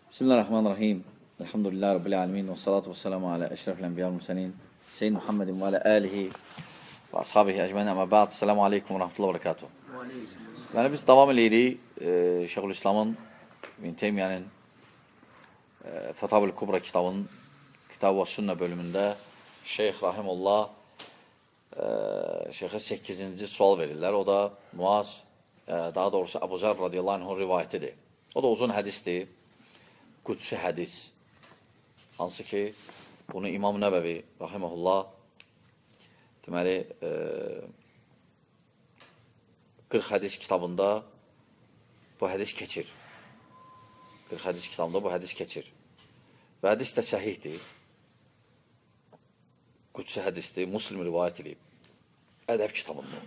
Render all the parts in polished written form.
Bismillahirrahmanirrahim. Elhamdülillahi Rabbil alemin. Və salatu və selamu alə əşrəfil ənbiyar müsəlin. Seyyid Muhammedin və alə əlihi və ashabihi əcməni əmə bə'd. Selamu aleykum və rahmetullahi və barakatuhu. Yəni, biz davam edirik Şeyxülislamın İbn Teymiyənin Fətavül Kubra kitabının Kitab və Sünnə bölümündə Şeyx Rahimullah Şeyxə 8-ci sual verirlər. O da Muaz, daha doğrusu Əbu Zər radiyallahu anh'ın rivayətidir. O da uzun hədisdir. Qüdsi hədis, hansı ki, bunu İmam Nəbəvi, rahiməhullah, deməli, 40 hədis kitabında bu hədis keçir. 40 hədis kitabında bu hədis keçir. Və hədis də səhihdir. Qüdsi hədisdir, Muslim rivayət edib. Ədəb kitabında.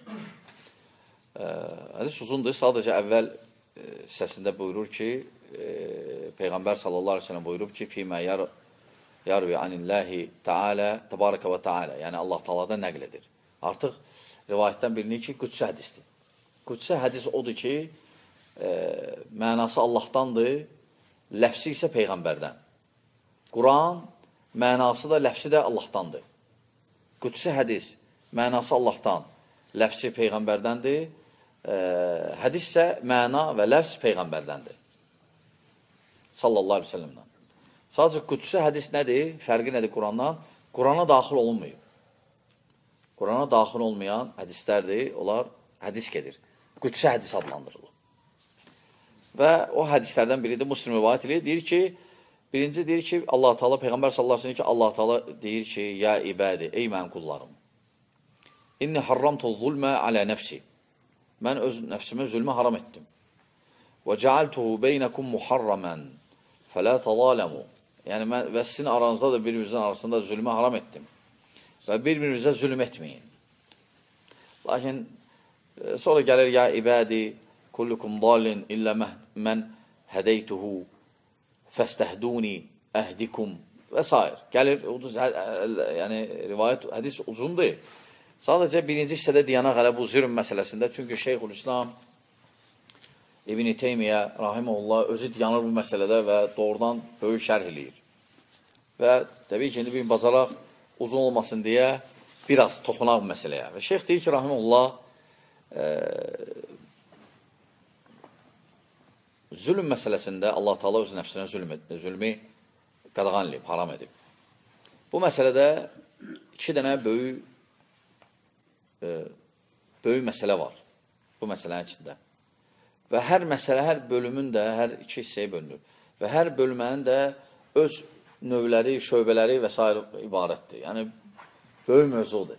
Hədis uzundur, sadəcə əvvəl səsində buyurur ki, Peyğəmbər sallallahu aleyhi ve sellem buyurub ki, Fīmə yarvi anilləhi tealə, təbarəkə və tealə, yəni Allah Taala'dan nəql edir. Artıq rivayətdən bilinir ki, qüdsi hədisdir. Qüdsi hədis odur ki, mənası Allahdandır, ləfsi isə Peyğəmbərdən. Quran, mənası da, ləfsi də Allahdandır. Qüdsi hədis, mənası Allahdan, ləfsi Peyğəmbərdəndir, hədis isə məna və ləfs Peyğəmbərdəndir. Sallallahu aleyhi ve sellemdən. Sadəcə qüdsi hədis nədir? Fərqi nədir Qurandan? Qurana daxil olunmuyor. Qurana daxil olmayan hədislərdir. Onlar hədis gedir. Qüdsi hədis adlandırılır. Və o hədislərdən biridir. Muslim rivayət edir. Deyir ki, birinci deyir ki, Allah-u Teala, Peyğəmbər sallallahu aleyhi ve sellem ki, Allah-u Teala deyir ki, ya ibədi, ey mənim qullarım. İnni harramtu zulmə alə nəfsi. Mən öz nəfsimə zülmə haram etdim. Və cealtuhu beynəkum muharramən. Fələ təzaləmu. Yəni, mən və sizin aranızda da bir-birinizin arasında zülmü haram etdim. Və bir-birinizə zülm etməyin. Lakin, sonra gəlir, ya ibədi, kullukum dalin illə mən hədəytuhu fəstəhduni əhdikum və s. Gəlir, yəni, rivayət, hədis uzundur. Sadəcə birinci hissədə diyanaq hələ bu zülm məsələsində. Çünki Şeyxülislam İbn Teymiyyə, rahiməhullah, özü dayanır bu məsələdə və doğrudan böyük şərh eləyir. Və təbii ki, indi bir bacaraq uzun olmasın deyə biraz toxunaq bu məsələyə. Və şeyx deyir ki, rahiməhullah, zülm məsələsində Allah Teala öz nəfsinə zülmü qadağan edib, haram edib. Bu məsələdə iki dənə böyük məsələ var bu məsələnin içində. Və hər məsələ, hər bölümün də hər iki hissəyə bölünür. Və hər bölmənin də öz növləri, şöbələri və s. ibarətdir. Yəni, böyük mövzudur.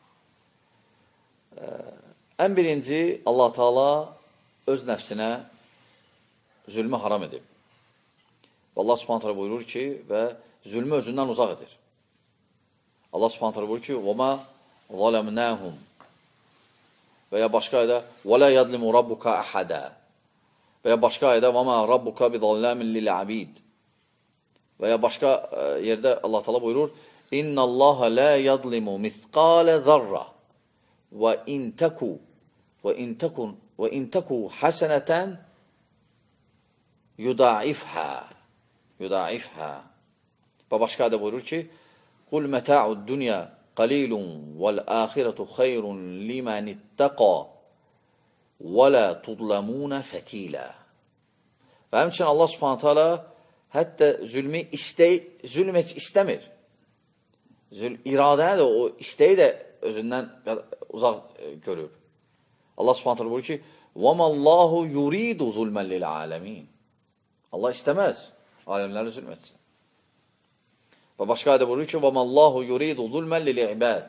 Ən birinci, Allah Teala öz nəfsinə zülmü haram edib. Və Allah Subhanahu taala buyurur ki, və zülmü özündən uzaq edir. Allah Subhanahu taala buyurur ki, وَمَا ظَلَمْنَاهُمْ və ya başqa ayda وَلَا يَظْلِمُ رَبُّكَ أَحَدًا və ya başqa ayda وَمَا رَبُّكَ بِظَلَّامٍ لِلْعَبِيدِ və ya başqa yerdə Allah Teala buyurur إِنَّ اللَّهَ لَا يَظْلِمُ مِثْقَالَ ذَرَّةٍ وَإِنْ تَكُ حَسَنَةً يُضَاعِفْهَا və başqa ayda buyurur ki قُلْ مَتَاعُ الدُّنْيَا قَلِيلٌ وَالْآخِرَةُ خَيْرٌ لِمَنِ اتَّقَى وَلَا تُظْلَمُونَ فَتِيلًا Və həmçinin Allah Subhanahu taala hətta zülmü zülm heç istəmir. İradəni də, o istəyi də özündən uzaq görür. Allah Subhanahu taala buyurur ki وَمَا اللّٰهُ يُرِيدُ ظُلْمًا لِلْعَالَمِينَ Allah istəməz aləmləri zülm etsin. Və başqa ayda buyurur ki وَمَا اللّٰهُ يُرِيدُ ظُلْمًا لِلْعِبَادِ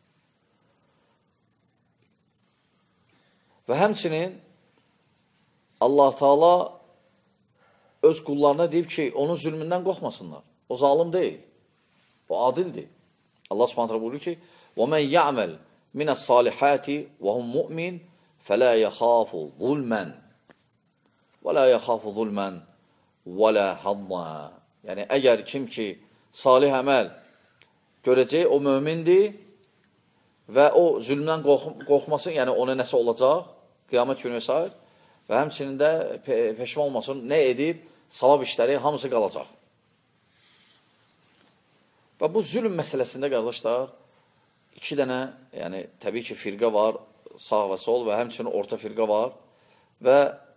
Və həmçinin Allah Teala öz qullarına deyib ki, onun zülmündən qorxmasınlar. O zalim deyil. O adildir. Allah Subhanahu buyurur ki وَمَنْ يَعْمَلْ مِنَ الصَّالِحَاتِ وَهُمْ مُؤْمِنٌ فَلَا يَخَافُ ظُلْمًا وَلَا حَظًّا Yəni, əgər kim ki salih əməl görəcək, o mömindir və o zülmdən qorxmasın, yəni ona nəsə olacaq, qiyamət günü və s. və həmçinin də peşman olmasın, nə edib? savab işləri hamısı qalacaq. Və bu zülm məsələsində, qardaşlar, iki dənə, yəni təbii ki, firqə var, sağ və sol və həmçinin orta firqə var və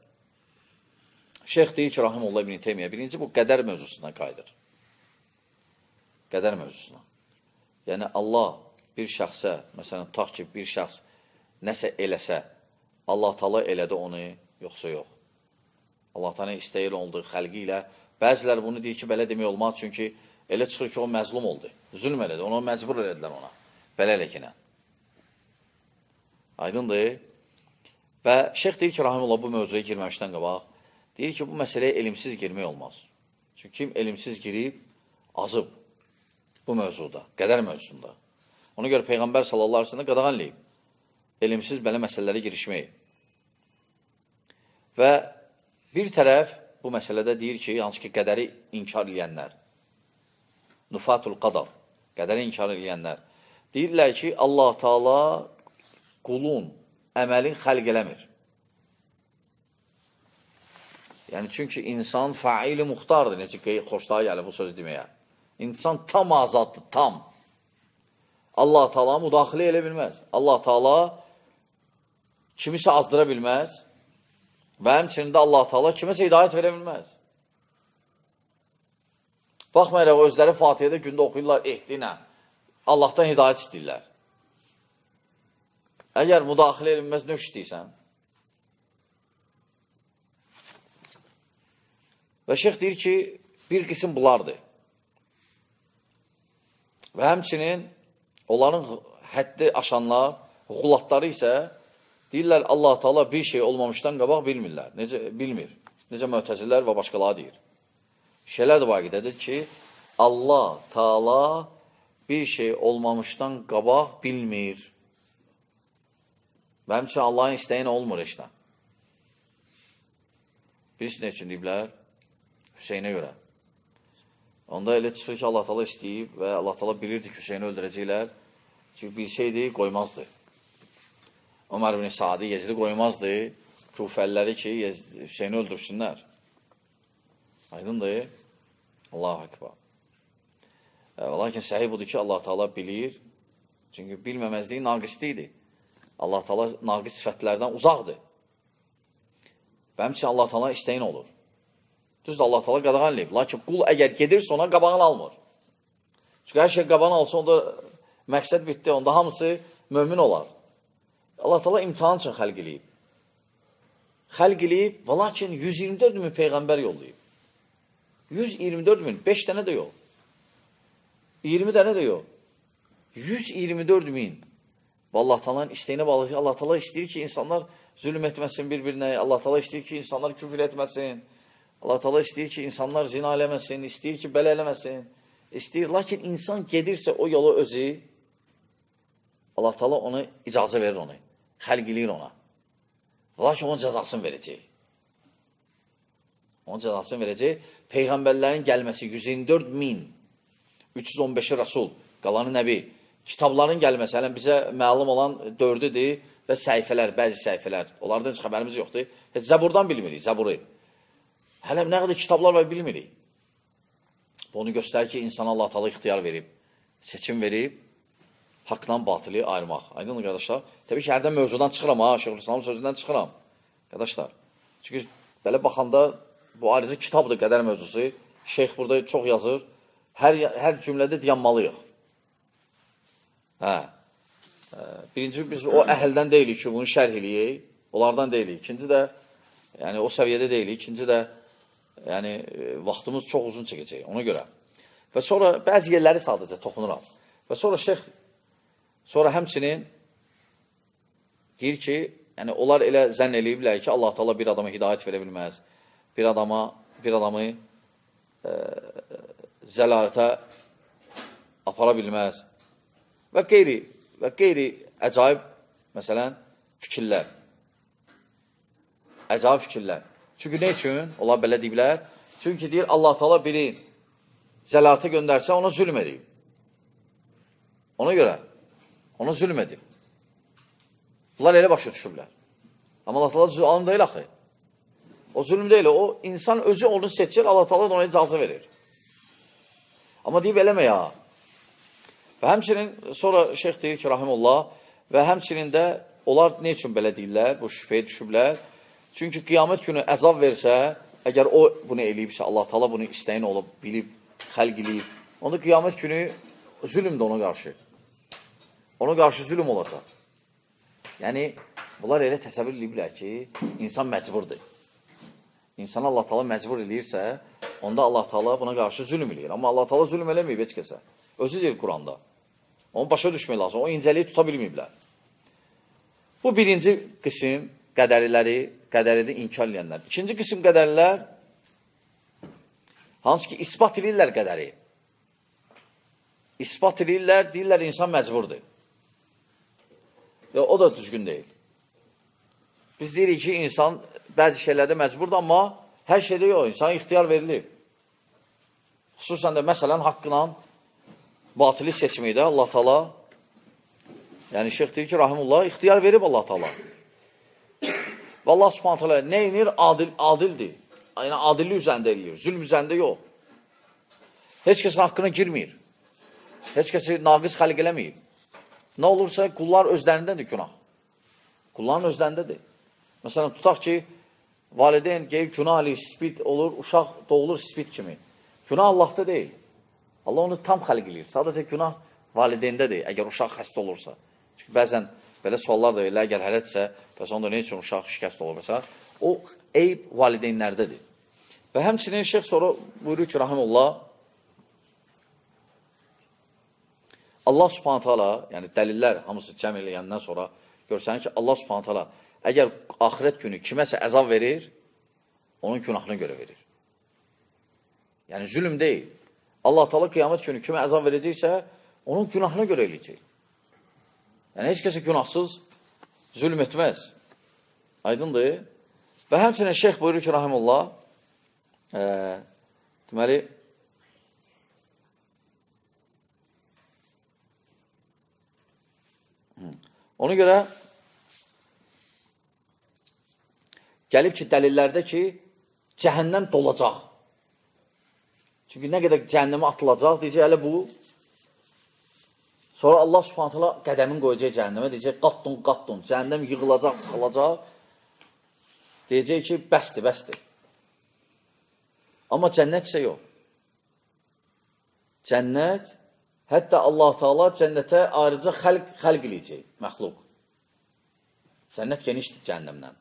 şeyx deyir ki, Rahimullah İbn Teymiyyə, birinci bu qədər mövzusuna qayıdır. Qədər mövzusuna. Yəni, Allah bir şəxsə, məsələn, tutaq ki, bir şəxs nəsə eləsə, Allah Taala elədi onu, yoxsa yox. Allah Taala istəyir oldu xəlqi ilə. Bəzilər bunu deyir ki, belə demək olmaz, çünki elə çıxır ki, o məzlum oldu. Zülm elədi, onu məcbur elədilər ona. Belə eləkinə. Aydındır. Və şeyx deyir ki, Rahimullah bu mövzuya girməmişdən qabaq, deyir ki, bu məsələyə elimsiz girmək olmaz. Çünki kim elimsiz girib, azıb bu mövzuda, qədər mövzusunda. Ona görə Peyğəmbər sallallahu aleyhi ve sellem qadağan eləyib. Elimsiz belə məsələlərə girişmək. Və bir tərəf bu məsələdə deyir ki, hansı ki, qədəri inkar eləyənlər, nufatul qadar, qədəri inkar eləyənlər, deyirlər ki, Allah Taala qulun əməlin xəlq eləmir. Yəni, çünki insan faili muxtardır, necə xoşluğa gəlir bu söz deməyə. İnsan tam azaddır, tam. Allah Taala müdaxilə elə bilməz. Allah Taala kimisə azdıra bilməz və həmçində Allah Taala kiməsə hidayət verə bilməz. Baxmayaraq, özləri Fatihədə gündə oxuyurlar ehdinə. Allahdan hidayət istəyirlər. Əgər müdaxilə edilməz, nə istəyirsən? Və şeyx deyir ki, bir qism bunlardır. Və həmçinin onların həddi aşanlar, xulatları isə deyirlər, Allah Taala bir şey olmamışdan qabaq bilmirlər. Bilmir. Necə Mötəzilər və başqaları deyir. Şeylər də vaqidədir ki, Allah Taala bir şey olmamışdan qabaq bilmir. Və həmçinin Allahın istəyinə olmur işlə. Birisi nə üçün deyiblər? Hüseynə görə. Onda elə çıxır ki, Allah Taala istəyib və Allah Taala bilirdi ki, Hüseyni öldürəcəklər. Çünki bilsəydi, qoymazdı. Ömər ibn Sadi Yezidi qoymazdı. Kufəlləri ki, Hüseyni öldürsünlər. Aydındır. Allahu Ekber. Lakin səhih budur ki, Allah Taala bilir. Çünki bilməməzliyi naqisliyidir. Allah Taala naqis sifətlərdən uzaqdır. Və həmçinin Allah Taala istəyin olur. Düzdür, Allah Taala qadağan eləyib. Lakin qul əgər gedirsə ona qabağını almır. Çünki hər şey qabağını alsa, onda məqsəd bitdi, onda hamısı mömin olar. Allah Taala imtihan üçün xəlq eləyib. Xəlq eləyib, və lakin 124 min Peyğəmbər yollayıb. 124 min, 5 dənə də yox. 20 dənə də yox. 124 min. Və Allah Taala'nın istəyinə bağlı. Allah Taala istəyir ki, insanlar zülm etməsin bir-birinə. Allah Taala istəyir ki, insanlar küfür etməsin. Allah Taala istəyir ki, insanlar zina eləməsin, istəyir ki, belə eləməsin. İstəyir, lakin insan gedirsə o yolu özü, Allah Taala onu icazə verir onu. Xəlq eləyir ona. Lakin onun cəzasını verəcək. Onun cəzasını verəcək. Peyğəmbərlərin gəlməsi 124 min, 315-i Rasul, qalanı nəbi. Kitabların gəlməsi, hələn bizə məlum olan 4-üdür və səhifələr, bəzi səhifələr. Onlardan heç xəbərimiz yoxdur. Heç Zəburdan bilmirik, Zəburu. Hələm nə qədər kitablar var bilmirik. Bu onu göstərir ki, insana Allah Taala ixtiyar verib, seçim verib, haqla batılı ayırmaq. Aydın qardaşlar. Təbii ki, hərdən mövzudan çıxıram, Şeyxülislamın sözündən çıxıram. Qardaşlar. Çünki belə baxanda bu ayrıca kitabdır qədər mövzusu. Şeyx burada çox yazır. Hər cümlədə dayanmalıyıq. Birinci, biz o əhəldən deyilik ki, bunu şərh eləyək. Onlardan deyilik. İkinci də, yəni o səviyyədə deyilik. İkinci də, yəni vaxtımız çox uzun çəkəcək ona görə. Və sonra bəzi yerləri sadəcə toxunuram. Və sonra şeyx, sonra həmçinin deyir ki, yəni onlar elə zənn eləyiblər ki, Allah Taala bir adama hidayət verə bilməz. Bir adamı zəlalətə apara bilməz. Və qeyri əcaib, məsələn, fikirlər. Əcaib fikirlər. Çünki nə üçün? Onlar belə deyiblər. Çünki deyir, Allah Taala biri zəlalətə göndərsə, ona zülm edib. Ona görə, ona zülm edib. Bunlar elə başa düşürlər. Amma Allah Taala zülm deyil axı. O zülm deyil, o insan özü onu seçir, Allah Taala ona icazə verir. Amma deyib eləmə ya. Və həmçinin sonra şeyx deyir ki, rahimullah, və həmçinin də onlar ne üçün belə deyirlər, bu şübhəyə düşüblər? Çünki qiyamət günü əzab versə, əgər o bunu eləyibsə, Allah Taala bunu istəyin olub, bilib, xəlq eləyib, onda qiyamət günü zülm də ona qarşı. Ona qarşı zülm olacaq. Yəni, bunlar elə təsəvvür ediblər ki, insan məcburdur. İnsan Allah Taala məcbur eləyirsə, onda Allah Taala buna qarşı zülm eləyir. Amma Allah Taala zülm eləməyib heç kəsə. Özü deyir Quranda. Onu başa düşmək lazım. O incəliyi tuta bilməyiblər. Bu birinci qism qədəridə inkar edənlər. İkinci qism qədərilər, hansı ki, ispat edirlər qədəri. İspat edirlər, deyirlər, insan məcburdur. O da düzgün deyil. Biz deyirik ki, insan bəzi şeylərdə məcburdur, amma hər şeydə yox, insana ixtiyar verilib. Xüsusən də, məsələn, haqqla batili seçməkdə Allah Taala, yəni şeyx deyir ki, rahimullah, ixtiyar verib Allah Taala. Və Allah Subhanahu Taala nə inir? Adildir. Yəni, adillik üzərində eləyir, zülm üzərində yox. Heç kəsin haqqına girmir. Heç kəsi naqis xəlq eləməyib. Nə olursa, qullar özlərindədir günah. Qulların özlərindədir. Məsələn, tutaq ki, valideyn qeyb günah ilə spid olur, uşaq doğulur spid kimi. Günah Allah'ta deyil. Allah onu tam xəlq eləyir. Sadəcə günah valideyndədir, əgər uşaq xəstə olursa. Çünki bəzən belə suallar da elə, əgər hələtsə, bəs onda nə üçün uşaq şikəst olur? Məsələn, o eyb valideynlərdədir. Və həmçinin şeyx sonra buyurur ki, rahimullah, Allah Subhanahu Taala, yəni dəlillər hamısı cəm eləyəndən sonra görsən ki, Allah Subhanahu Taala əgər axirət günü kiməsə əzab verir, onun günahına görə verir. Yəni zülm deyil. Allah Taala qiyamət günü kimə əzab verəcəksə, onun günahına görə eləyəcək. Yəni heç kəsə günahsız zülm etməz. Aydındır. Və həmçinin şeyx buyurur ki, rahimullah, deməli, ona görə gəlib ki, dəlillərdə ki, cəhənnəm dolacaq. Çünki nə qədər cəhənnəmə atılacaq, deyəcək, hələ bu. Sonra Allah Subhanahu Taala qədəmin qoyacaq cəhənnəmə, deyəcək, qattun, cəhənnəm yığılacaq, sıxılacaq. Deyəcək ki, bəsdir. Amma cənnət isə yox. Cənnət, hətta Allah Taala cənnətə ayrıca xəlq eləyəcək, məxluq. Cənnət genişdir cəhənnəmdən.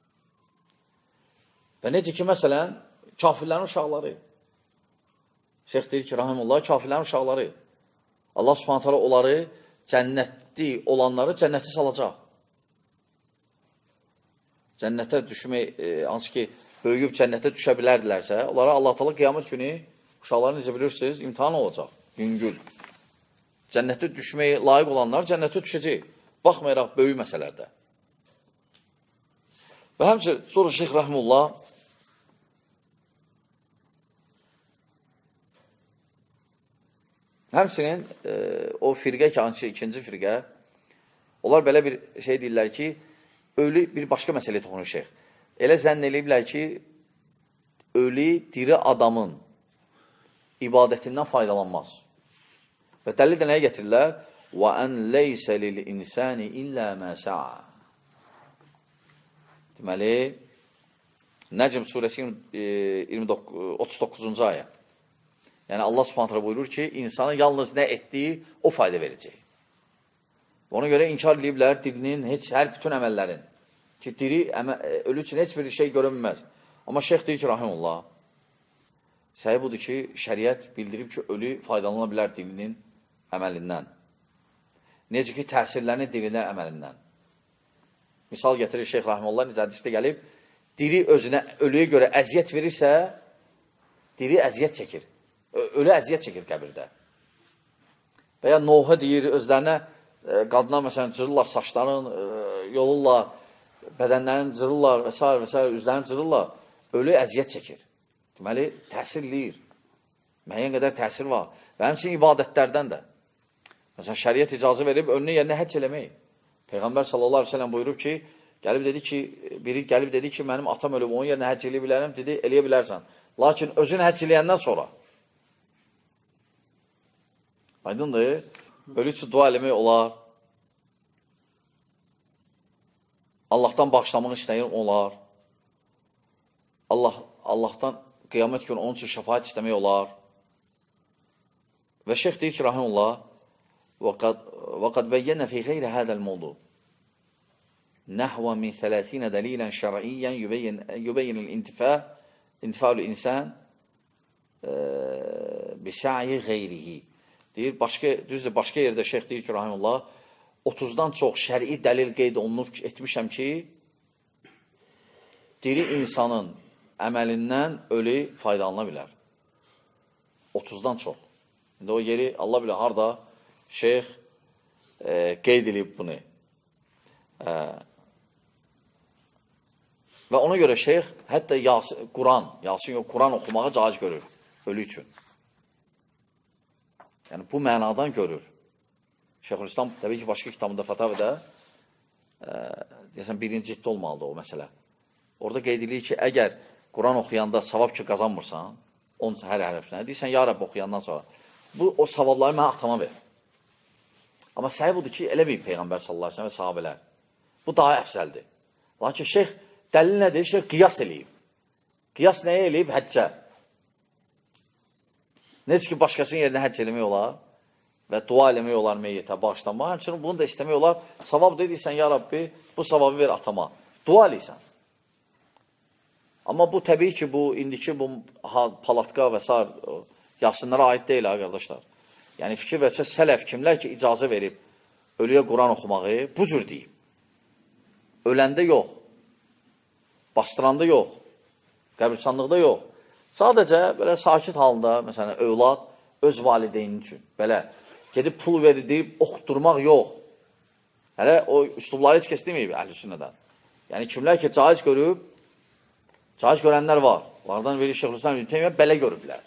Və necə ki, məsələn, kafirlərin uşaqları. Şeyx deyir ki, rahimullah, kafirlərin uşaqları. Allah Subhanahu Taala onları, cənnətli olanları cənnətə salacaq. Cənnətə düşmək, hansı ki, böyüyüb cənnətə düşə bilərdilərsə, onlara Allah Taala qiyamət günü uşaqları necə bilirsiniz, imtihan olacaq, yüngül. Cənnətə düşməyə layiq olanlar cənnətə düşəcək. Baxmayaraq böyük məsələlərdə. Və həmçinin sonra Şeyx Rəhmullah həmçinin o firqə ki, hansı ikinci firqə, onlar belə bir şey deyirlər ki, ölü bir başqa məsələyə toxunur şeyx. Elə zənn eləyiblər ki, ölü diri adamın ibadətindən faydalanmaz. Və dəlil də nəyə gətirirlər? وَأَنْ لَيْسَ لِلْإِنسَانِ إِلَّا مَا سَعَى. Deməli, Nəcm surəsi 39-cu ayə. Yəni, Allah Subhanahu taala buyurur ki, insana yalnız nə etdiyi, o fayda verəcək. Ona görə inkar ediblər dirinin hər bütün əməllərin. Ki, ölü üçün heç bir şey görünməz. Amma şeyx deyir ki, rahimullah, səhi budur ki, şəriət bildirib ki, ölü faydalana bilər dirinin əməlindən. Necə ki, təsirlərini dirindən əməlindən. Misal gətirir şeyx rahimullah, necə hədisdə gəlib, diri özünə ölüyə görə əziyyət verirsə, diri əziyyət çəkir. Ölü əziyyət çəkir qəbirdə. Və ya Noha deyir, özlərinə qadına məsələn cırırlar saçların, yolurlar, bədənlərini cırırlar və s. üzlərini cırırlar. Ölü əziyyət çəkir. Deməli, təsirləyir. Müəyyən qədər təsir var. Və həmçinin ibadətlərdən də. Məsələn, şəriət icazə verib önünə yerinə həcc eləmək. Peyğəmbər sallallahu aleyhi ve sellem buyurub ki, Biri gəlib dedi ki, mənim atam ölüb, onun yerinə həcc eləyə bilərəm, dedi, eləyə bilərsən. Lakin özün həcc eləyəndən sonra. Aydındır, ölü üçün dua eləmək olar. Allahdan bağışlamaq istəyir, olar. Allahdan qiyamət günü onun üçün şəfaət istəmək olar. Və şeyx deyir ki, rahimullah, وَقَدْ بَيَّنَ فِي غَيْرِ هَذَا الْمَوْضُوع نحو من 30 دليلا شرعيا يبين انتفاع الإنسان بسعي غيره. Deyir, düzdür, başqa yerdə şeyx deyir ki, rahimullah, 30-dan çox şəri dəlil qeyd olunub etmişəm ki, diri insanın əməlindən ölü faydalana bilər. 30-dan çox. İndi o yeri, Allah bilir, harada şeyx qeyd edib bunu. Və ona görə şeyx hətta Quran oxumağı caiz görür ölü üçün. Yəni, bu mənadan görür. Şeyxülislam, təbii ki, başqa kitabında Fətavədə deyəsən, birinci ciddi olmalıdır o məsələ. Orada qeyd edilir ki, əgər Quran oxuyanda savab ki, qazanmırsan, hər hərəfinə, deyirsən, ya Rəbb oxuyandan sonra, o savabları mənə atama ver. Amma səhib budur ki, eləməyib Peyğəmbər sallallahu aleyhi və sahabələr. Bu daha əfsəldir. Lakin şeyx, dəlil nədir? Şeyx qiyas eləyib. Qiyas nəyə eləyib? Həccə. Necə ki, başqasının yerinə həcc eləmək olar və dua eləmək olar meyyətə, bağışlanmaq. Həmçinin bunu da istəmək olar. Savab deyirsən, ya Rabbi, bu savabı ver atama. Dua eləysən. Amma bu təbii ki, indiki bu palatka və s. Yasinlərə aid deyil, qardaşlar. Yəni, fikir versə, sələf kimlər ki, icazə verib ölüyə Quran oxumağı, bu cür deyib. Öləndə yox, bastıranda yox, qəbirstanlıqda yox. Sadəcə, belə sakit halında, məsələn, övlad öz valideynin üçün, belə, gedib pul verir, deyib, oxutturmaq yox. Hələ o üslubları heç kəs deməyib əhl-i-sünnədən. Yəni, kimlər ki, caiz görüb, caiz görənlər var. Onlardan verir Şeyxülislam İbn Teymiyyə, belə görüblər.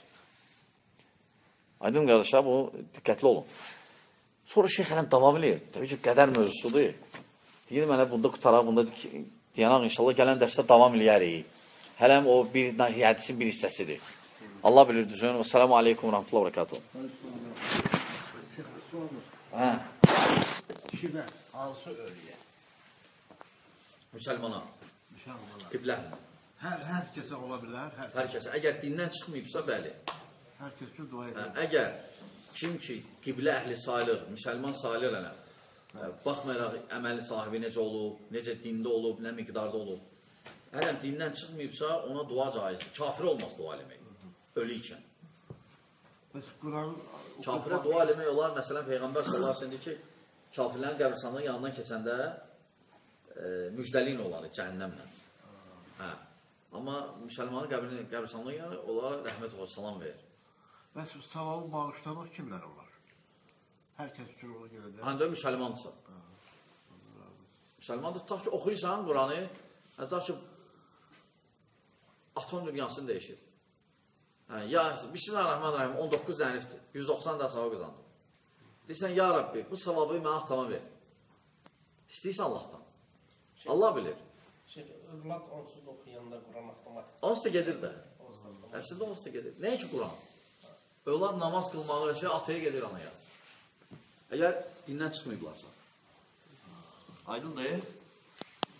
Aydın qardaşlar, bu diqqətli olun. Sonra şeyx hələm davam edir. Təbii ki, qədər mövzusudur. Deyir, mənə bunda qutaraq, bunda deyənaq inşallah gələn dərsdə davam eləyərik. Hələm o hədisin bir hissəsidir. Allah bilir düzün. Və sələmu aleykum və rəhmətullah və rəkatuhu. Kimə? Hansı ölüyə? Müsəlmana. Qiblə. Hər kəsə ola bilər. Hər kəsə. Əgər dindən çıxmayıbsa, bəli. Hər kəs üçün dua edir. Əgər kim ki, qiblə əhli sayılır, müsəlman sayılır ənə, baxmayaraq əməli sahibi necə olub, necə dində olub, nə miqdarda olub, hələm dindən çıxmayıbsa, ona dua caizdir. Kafir olmaz dua eləmək, ölü ikən. Kafirə dua eləmək olar, məsələn, Peyğəmbər sallallahu əleyhi və səlləm deyir ki, kafirlərin qəbristanlığının yanından keçəndə müjdəliyin olanı cəhənnəmlə. Amma müsəlmanın qəbristanlığının yanı onlara rəhmət və salam verir. Bəs savabı bağışlamaq kimlər olar? Hər kəs üçün ona görə də. Həndə müsəlmandırsa. Müsəlmandır, tutaq ki, oxuyursan Quranı, tutaq ki, atom dünyasını dəyişir. Ya, Bismillahirrahmanirrahim, 19 dənifdir, 190 da savab qazandır. Deyirsən, ya Rabbi, bu savabı mənə atama ver. İstəyirsən Allahdan. Allah bilir. Övlad onsuz da oxuyanda Quran avtomatik. Onsuz da gedir də. Əslində onsuz da gedir. Nəyə ki Quran? Övlad namaz qılmağı, ataya gedir anaya. Əgər dindən çıxmayıblarsa. Aydın deyil.